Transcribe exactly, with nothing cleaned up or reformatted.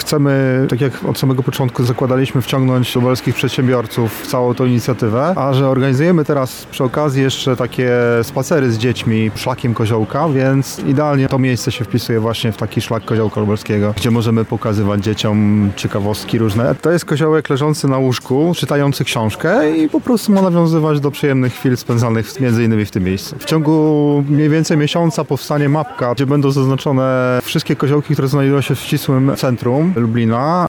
chcemy, tak jak od samego początku zakładaliśmy, wciągnąć lubelskich przedsiębiorców w całą tą inicjatywę, a że organizujemy teraz przy okazji jeszcze takie spacery z dziećmi szlakiem Koziołka, więc idealnie to miejsce się wpisuje właśnie w taki szlak Koziołka Lubelskiego, gdzie możemy pokazywać dzieciom ciekawostki różne. To jest koziołek leżący na łóżku, czytający książkę i po prostu ma nawiązywać do przyjemnych chwil spędzanych między innymi w tym miejscu. W ciągu mniej więcej miesiąca powstanie mapka, gdzie będą zaznaczone wszystkie koziołki, które znajdują się w ścisłym centrum Lublina